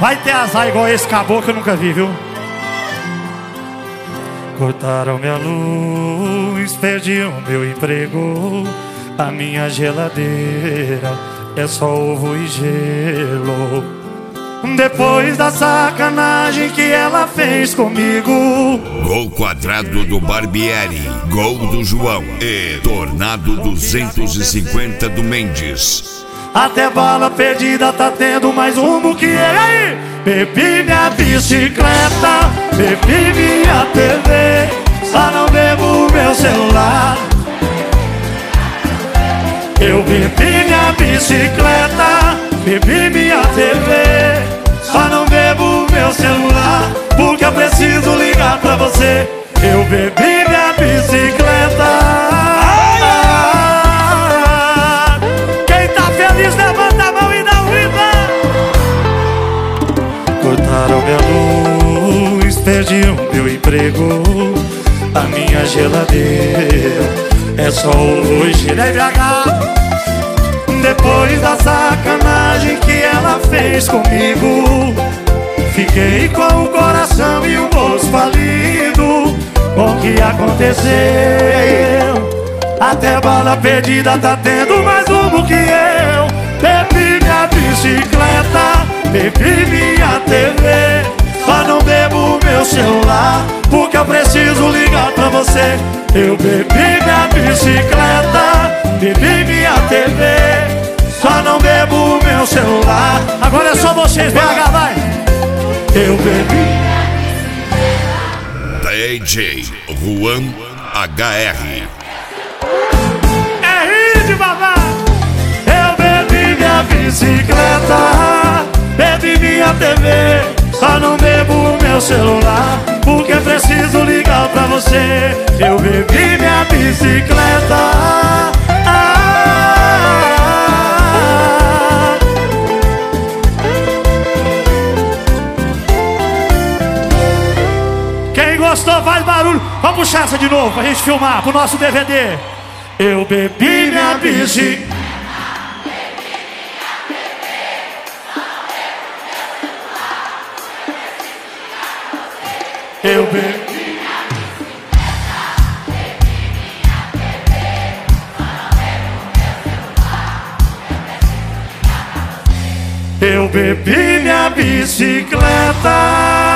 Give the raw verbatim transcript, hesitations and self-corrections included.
Vai ter azar igual esse caboclo que eu nunca vi, viu? Cortaram minha luz, perdi o meu emprego. A minha geladeira é só ovo e gelo. Depois da sacanagem que ela fez comigo. Gol quadrado do Barbieri, gol do João e Tornado duzentos e cinquenta do Mendes. Até bala perdida tá tendo mais rumo que ele aí. Bebi minha bicicleta, bebi minha T V, só não bebo meu celular. Eu bebi minha bicicleta, bebi minha T V, só não bebo meu celular, porque eu preciso ligar pra você. Eu bebi minha bicicleta. Quem tá feliz levanta a mão e dá um grito. Cortaram minha luz, perdi o meu emprego. A minha geladeira é só ovo e gelo. Depois da sacanagem que ela fez comigo, fiquei com o coração e o bolso falido. Com o que aconteceu? Até bala perdida tá tendo mais rumo que eu. Bebi minha bicicleta, bebi minha T V, só não bebo meu celular, porque eu preciso ligar pra você. Eu bebi minha bicicleta, bebi minha T V, só não bebo meu celular. Agora é só vocês, B H, vai! Eu bebi. D J Juan H R. É de babá! Eu bebi minha bicicleta, bebi minha T V, só não bebo meu celular, porque preciso ligar pra você. Eu bebi minha bicicleta. Ah, quem gostou faz barulho. Vamos puxar essa de novo pra gente filmar pro nosso D V D. Eu bebi minha bicicleta. Eu bebi. Eu bebi minha bicicleta.